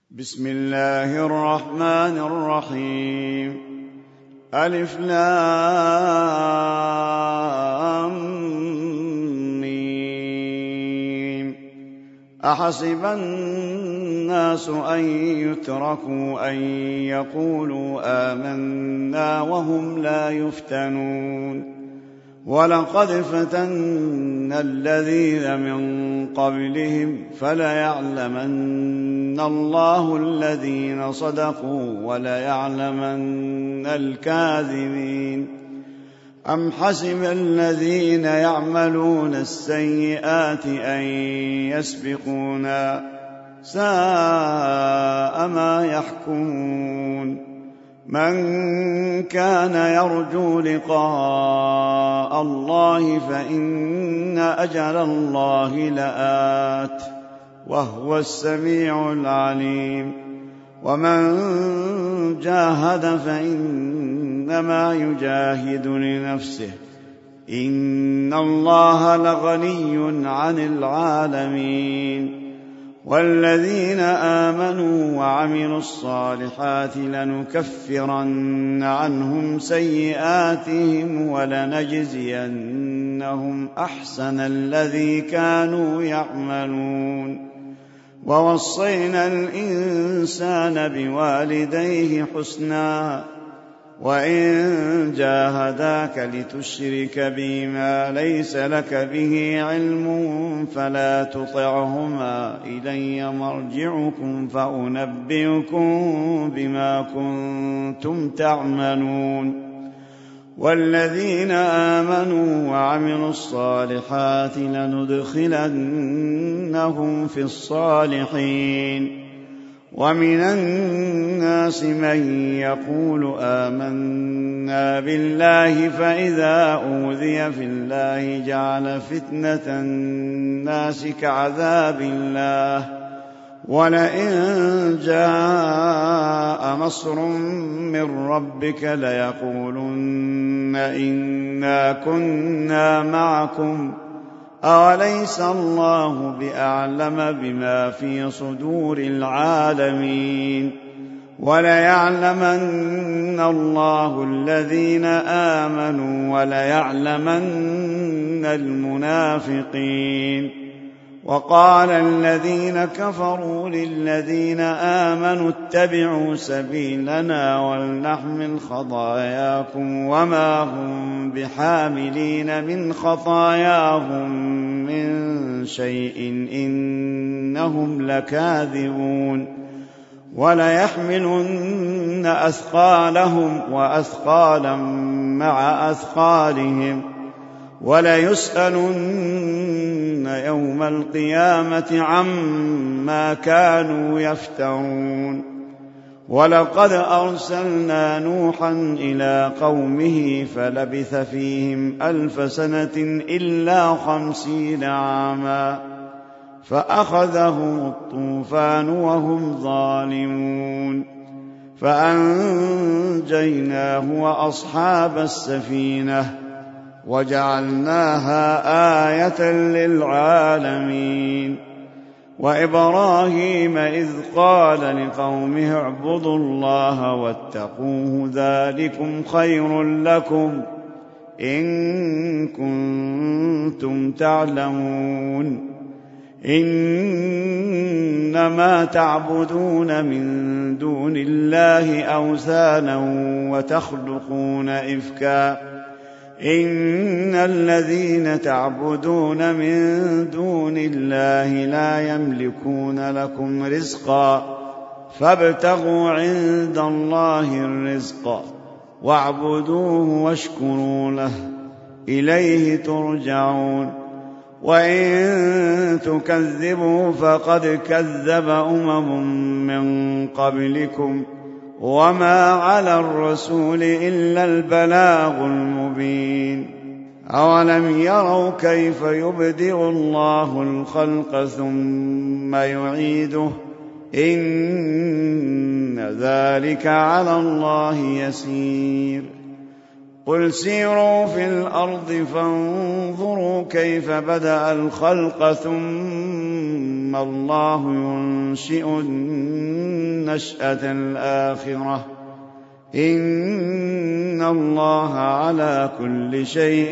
بسم الله الرحمن الرحيم. ألف لام ميم. أحسب الناس أن يتركوا أن يقولوا آمنا وهم لا يفتنون. ولقد فتنا الذين من قبلهم فليعلمن الله الذين صدقوا وليعلمن الكاذبين. أم حسب الذين يعملون السيئات أن يسبقونا ساء ما يحكمون. من كان يرجو لقاء الله فإن أجل الله لآت وهو السميع العليم. ومن جاهد فإنما يجاهد لنفسه إن الله لغني عن العالمين. والذين آمنوا وعملوا الصالحات لنكفرن عنهم سيئاتهم ولنجزينهم أحسن الذي كانوا يعملون. ووصينا الإنسان بوالديه حسنا وإن جاهداك لتشرك بي ما ليس لك به علم فلا تطعهما إلي مرجعكم فأنبئكم بما كنتم تعملون. والذين آمنوا وعملوا الصالحات لندخلنهم في الصالحين. ومن الناس من يقول آمنا بالله فإذا أوذي في الله جعل فتنة الناس كعذاب الله ولئن جاء نصر من ربك ليقولن إنا كنا معكم أوليس الله بأعلم بما في صدور العالمين. وليعلمن الله الذين آمنوا وليعلمن المنافقين. وقال الذين كفروا للذين آمنوا اتبعوا سبيلنا ولنحمل خطاياكم وما هم بحاملين من خطاياهم من شيء إنهم لكاذبون. وليحملن أثقالهم وأثقالا مع أثقالهم وليسألن يوم القيامة عما كانوا يفترون. ولقد أرسلنا نوحا إلى قومه فلبث فيهم 1000 سنة إلا 50 عاما فأخذهم الطوفان وهم ظالمون فأنجيناه وأصحاب السفينة وجعلناها آية للعالمين. وإبراهيم إذ قال لقومه اعبدوا الله واتقوه ذلكم خير لكم إن كنتم تعلمون. إنما تعبدون من دون الله أوثانا وتخلقون إفكا إن الذين تعبدون من دون الله لا يملكون لكم رزقا فابتغوا عند الله الرزق واعبدوه واشكروا له إليه ترجعون. وإن تكذبوا فقد كذب من قبلكم وما على الرسول إلا البلاغ المبين. أولم يروا كيف يبدئ الله الخلق ثم يعيده إن ذلك على الله يسير. قل سيروا في الأرض فانظروا كيف بدأ الخلق ثم ثم الله ينشئ النشأة الآخرة إن الله على كل شيء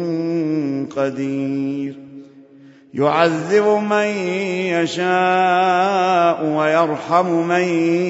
قدير يعذب من يشاء ويرحم من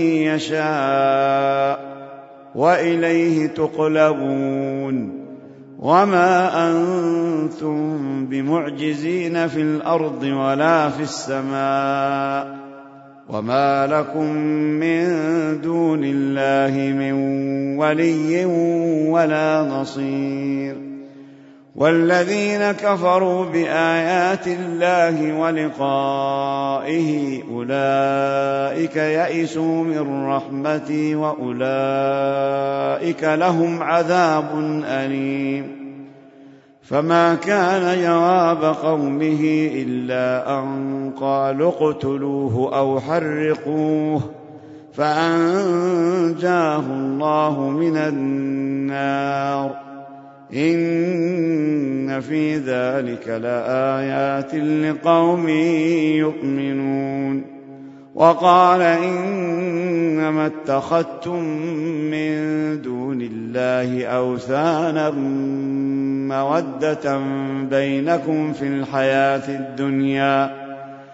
يشاء وإليه تقلبون وما أنتم بمعجزين في الأرض ولا في السماء وما لكم من دون الله من ولي ولا نصير والذين كفروا بآيات الله ولقائه أولئك يئسوا من رحمتي وأولئك لهم عذاب أليم فما كان جواب قومه إلا أن قالوا اقتلوه أو حرقوه فأنجاه الله من النار إن في ذلك لآيات لقوم يؤمنون وقال إنما اتخذتم من دون الله أوثانا مودة بينكم في الحياة الدنيا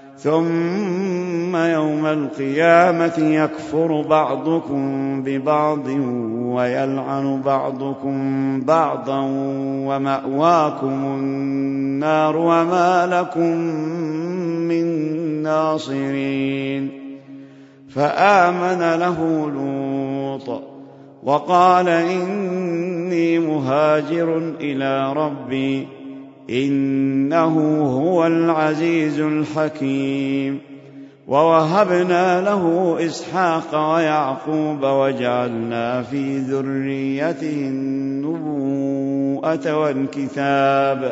ثم يوم القيامة يكفر بعضكم ببعض ويلعن بعضكم بعضا ومأواكم النار وما لكم من ناصرين فآمن له لوط وقال إني مهاجر إلى ربي إنه هو العزيز الحكيم ووهبنا له إسحاق ويعقوب وجعلنا في ذريته النبوءة والكتاب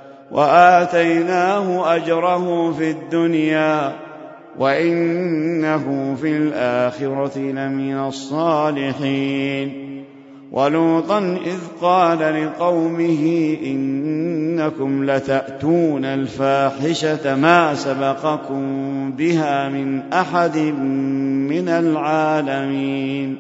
وآتيناه أجره في الدنيا وإنه في الآخرة لمن الصالحين ولوطا إذ قال لقومه إنكم لتأتون الفاحشة ما سبقكم بها من أحد من العالمين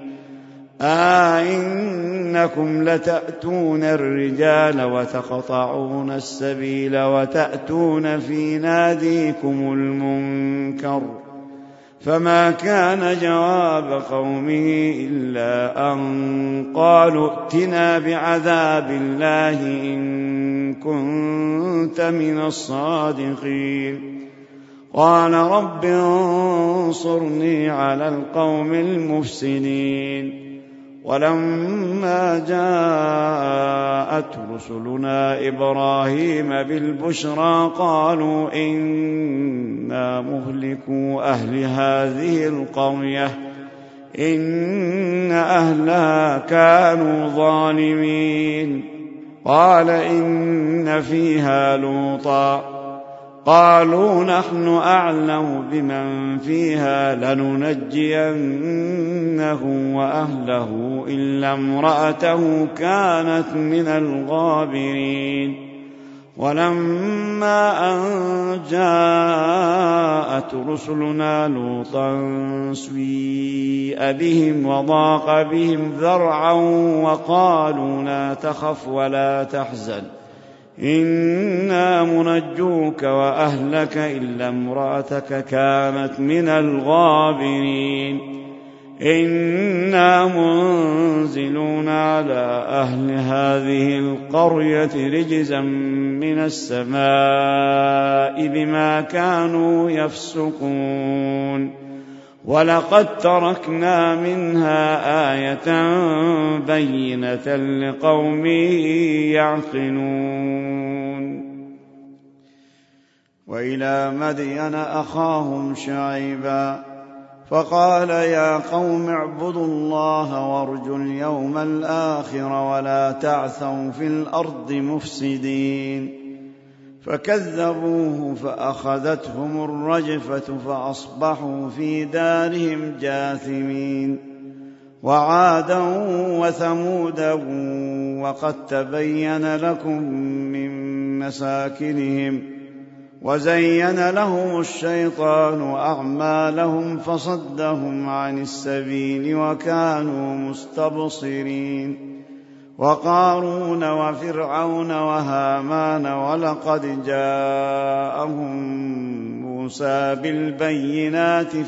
إنكم لتأتون الرجال وتقطعون السبيل وتأتون في ناديكم المنكر فما كان جواب قومه إلا أن قالوا ائتنا بعذاب الله إن كنت من الصادقين قال رب انصرني على القوم المفسدين ولما جاءت رسلنا إبراهيم بالبشرى قالوا إنا مهلكو أهل هذه القرية إن أهلها كانوا ظالمين قال إن فيها لوطا قالوا نحن أعلم بمن فيها لننجينه وأهله إلا امرأته كانت من الغابرين ولما أن جاءت رسلنا لوطا سيء بهم وضاق بهم ذرعا وقالوا لا تخف ولا تحزن إنا منجوك وأهلك إلا امرأتك كانت من الغابرين إنا منزلون على أهل هذه القرية رجزا من السماء بما كانوا يفسقون ولقد تركنا منها آية بينة لقوم يعقلون وإلى مدين أخاهم شعيبا فقال يا قوم اعبدوا الله وارجوا اليوم الآخر ولا تعثوا في الأرض مفسدين فكذبوه فأخذتهم الرجفة فأصبحوا في دارهم جاثمين وعادا وثمودا وقد تبين لكم من مساكنهم وزين لهم الشيطان أعمالهم فصدهم عن السبيل وكانوا مستبصرين. وقارون وفرعون وهامان ولقد جاءهم موسى بالبينات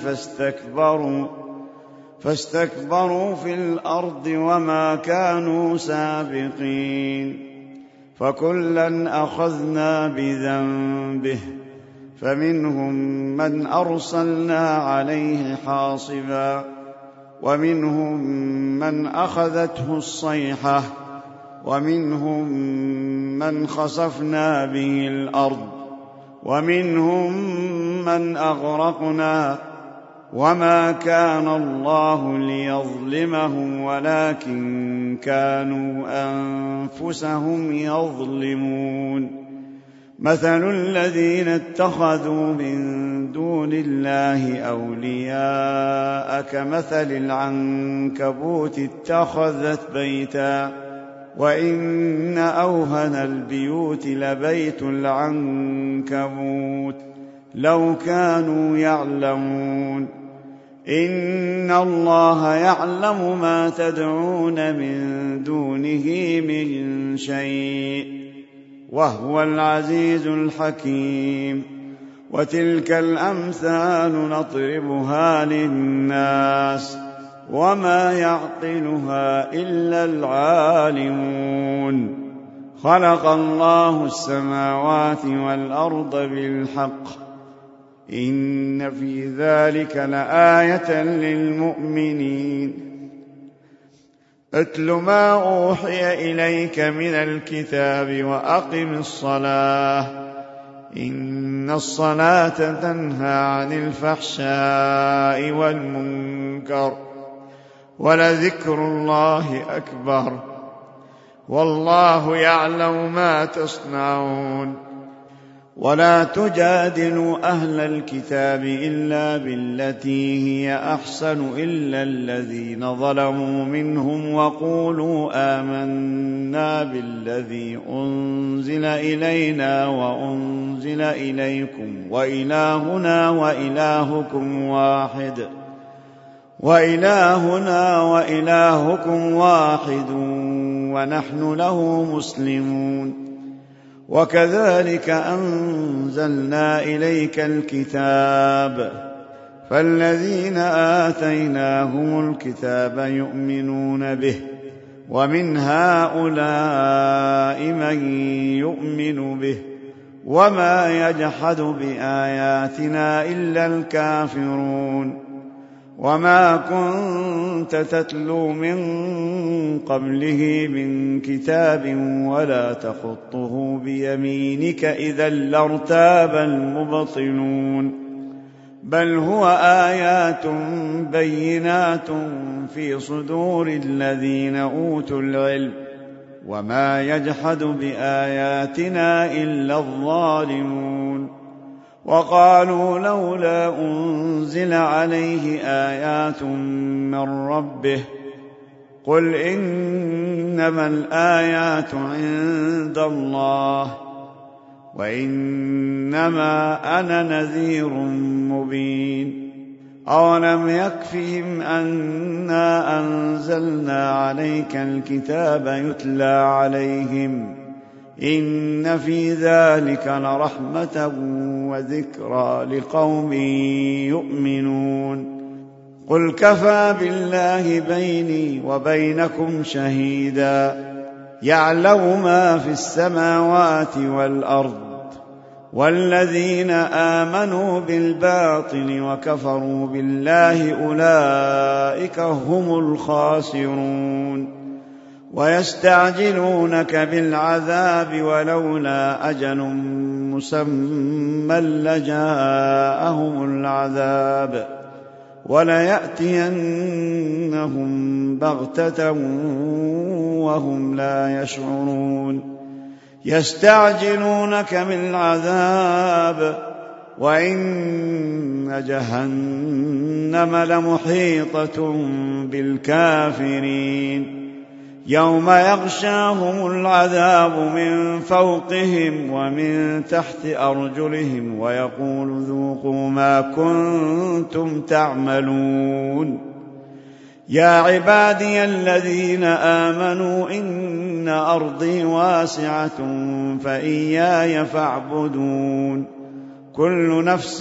فاستكبروا في الأرض وما كانوا سابقين. فكلا أخذنا بذنبه فمنهم من أرسلنا عليه حاصبا ومنهم من أخذته الصيحة ومنهم من خسفنا به الأرض ومنهم من أغرقنا وما كان الله ليظلمهم ولكن كانوا أنفسهم يظلمون. مثل الذين اتخذوا من دون الله أولياء كمثل العنكبوت اتخذت بيتا وإن أوهن البيوت لبيت العنكبوت لو كانوا يعلمون. إن الله يعلم ما تدعون من دونه من شيء وهو العزيز الحكيم. وتلك الأمثال نضربها للناس وما يعقلها إلا العالمون. خلق الله السماوات والأرض بالحق إن في ذلك لآية للمؤمنين. اتل ما أوحي إليك من الكتاب وأقم الصلاة إن الصلاة تنهى عن الفحشاء والمنكر ولذكر الله أكبر والله يعلم ما تصنعون. ولا تجادلوا أهل الكتاب إلا بالتي هي أحسن إلا الذين ظلموا منهم وقولوا آمنا بالذي أنزل إلينا وأنزل إليكم وإلهنا وإلهكم واحد ونحن له مسلمون. وكذلك أنزلنا إليك الكتاب فالذين آتيناهم الكتاب يؤمنون به ومن هؤلاء من يؤمن به وما يجحد بآياتنا إلا الكافرون. وما كنت تتلو من قبله من كتاب ولا تخطه بيمينك إذا لارتاب المبطلون. بل هو آيات بينات في صدور الذين أوتوا العلم وما يجحد بآياتنا إلا الظالمون. وقالوا لولا أنزل عليه آيات من ربه قل إنما الآيات عند الله وإنما أنا نذير مبين. أولم يكفهم أنا أنزلنا عليك الكتاب يتلى عليهم إن في ذلك لرحمة وذكرى لقوم يؤمنون. قل كفى بالله بيني وبينكم شهيدا يعلم ما في السماوات والأرض. والذين آمنوا بالباطل وكفروا بالله أولئك هم الخاسرون. ويستعجلونك بالعذاب ولولا أجل مسمى لجاءهم العذاب وليأتينهم بغتة وهم لا يشعرون. يستعجلونك بالعذاب وإن جهنم لمحيطة بالكافرين. يوم يغشاهم العذاب من فوقهم ومن تحت أرجلهم ويقول ذوقوا ما كنتم تعملون. يا عبادي الذين آمنوا إن أرضي واسعة فإياي فاعبدون. كل نفس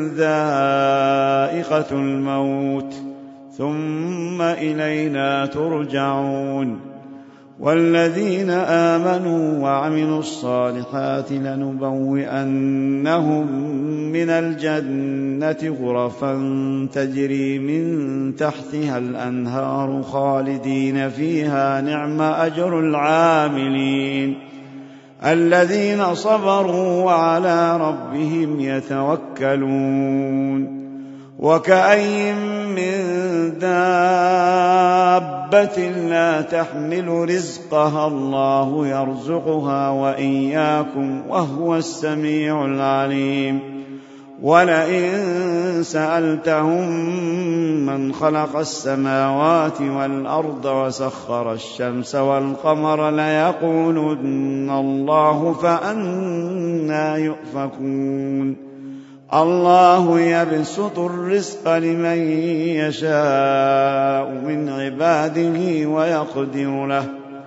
ذائقة الموت ثم إلينا ترجعون. والذين آمنوا وعملوا الصالحات لنبوئنهم من الجنة غرفا تجري من تحتها الأنهار خالدين فيها نعم أجر العاملين الذين صبروا وعلى ربهم يتوكلون. وكأين من دابة لا تحمل رزقها الله يرزقها وإياكم وهو السميع العليم. ولئن سألتهم من خلق السماوات والأرض وسخر الشمس والقمر ليقولن الله فأنى يؤفكون. الله يبسط الرزق لمن يشاء من عباده ويقدر له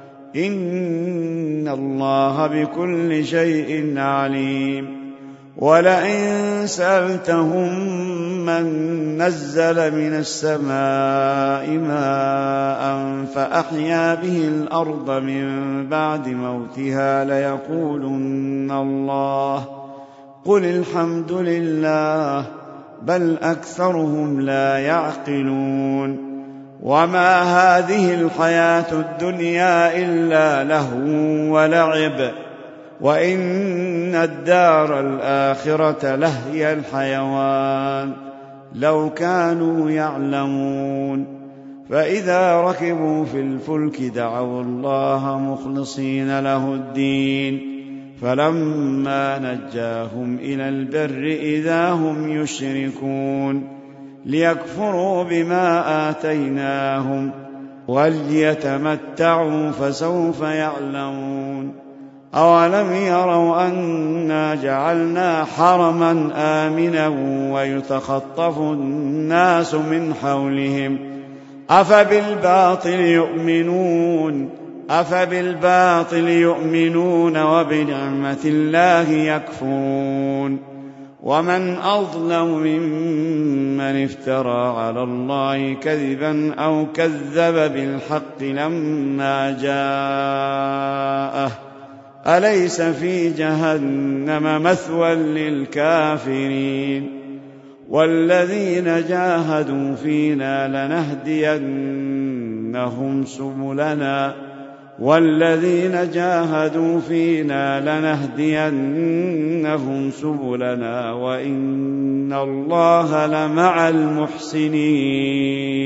إن الله بكل شيء عليم. ولئن سألتهم من نزل من السماء ماء فأحيا به الأرض من بعد موتها ليقولن الله قل الحمد لله بل أكثرهم لا يعقلون. وما هذه الحياة الدنيا إلا لهو ولعب وإن الدار الآخرة لهي الحيوان لو كانوا يعلمون. فإذا ركبوا في الفلك دعوا الله مخلصين له الدين فلما نجاهم إلى البر إذا هم يشركون ليكفروا بما آتيناهم وليتمتعوا فسوف يعلمون. أولم يروا أنا جعلنا حرما آمنا ويتخطف الناس من حولهم أفبالباطل يؤمنون وبنعمة الله يكفرون. ومن أظلم ممن افترى على الله كذبا أو كذب بالحق لما جاءه أليس في جهنم مثوى للكافرين. والذين جاهدوا فينا لنهدينهم سبلنا وإن الله لمع المحسنين.